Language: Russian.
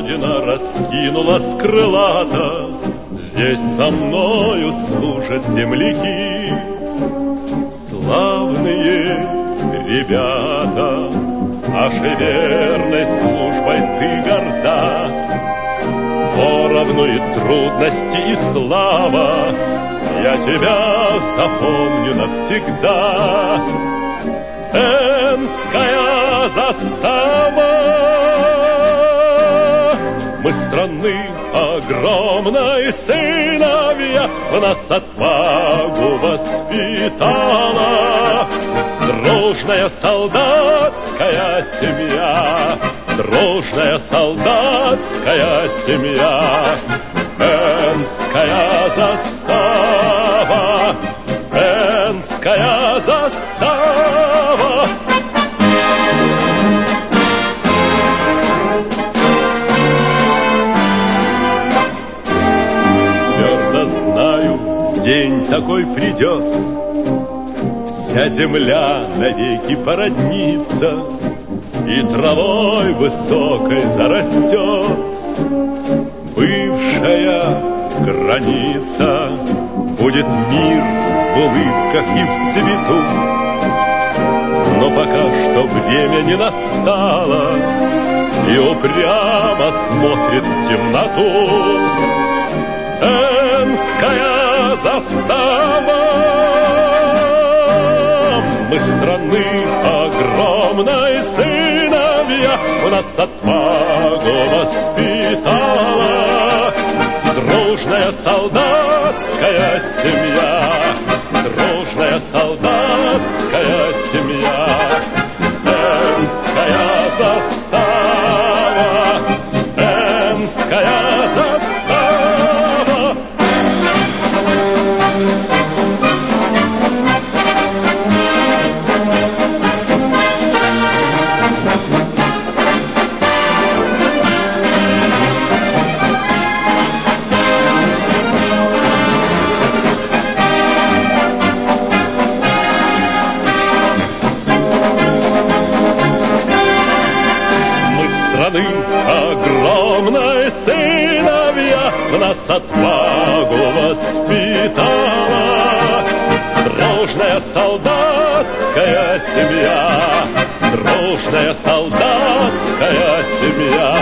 Родина раскинулась крылата, здесь со мною служат земляки. Славные ребята, нашей верной службой ты горда. Поровну и трудности, и слава, я тебя запомню навсегда. Энская застава, мы страны огромной сыновья, в нас отвагу воспитала дружная солдатская семья, дружная солдатская семья. Энская застава, Энская застава. Твердо знаю, день такой придет, вся земля навеки породнится и травой высокой зарастет бывшая граница. Будет мир в улыбках и в цвету, но пока что время не настало, и упрямо смотрит в темноту. Энская застава, мы страны огромной сыновья, в нас отвагу воспитала дружная солдатская семья, дружная солдатская семья. Энская застава, Энская застава. Огромной сыновья, в нас отвагу воспитала дружная солдатская семья, дружная солдатская семья.